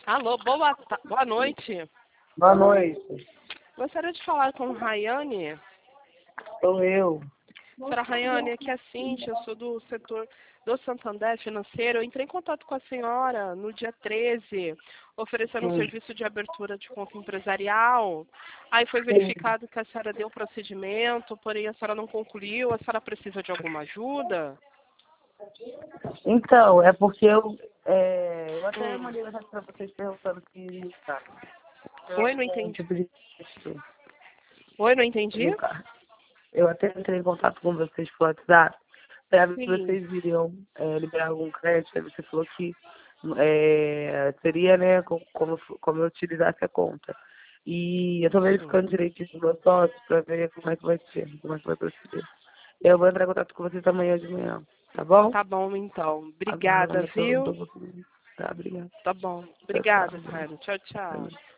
Alô, boa noite. Boa noite. Gostaria de falar com Rayane. Sou eu. Senhora Rayane, aqui é a Cíntia, eu sou do setor do Santander Financeiro. Eu entrei em contato com a senhora no dia 13, oferecendo um serviço de abertura de conta empresarial. Aí foi verificado que a senhora deu procedimento, porém a senhora não concluiu. A senhora precisa de alguma ajuda? Então, é porque eu até mandei mensagem para vocês perguntando se Oi, não entendi. tipo de Oi, não entendi? eu até entrei em contato com vocês pelo WhatsApp para ver se Sim. vocês iriam liberar algum crédito. Aí você falou que seria, né, como eu utilizasse a conta. E eu estou verificando direitinho os meus sócios para ver como é que vai ser, como é que vai proceder. Eu vou entrar em contato com vocês amanhã de manhã, tá bom? Tá bom, então. Agora Obrigada, eu viu? tô... Tá, obrigado. Tá bom. Tchau, Obrigada, tchau. Rayane. Tchau, tchau.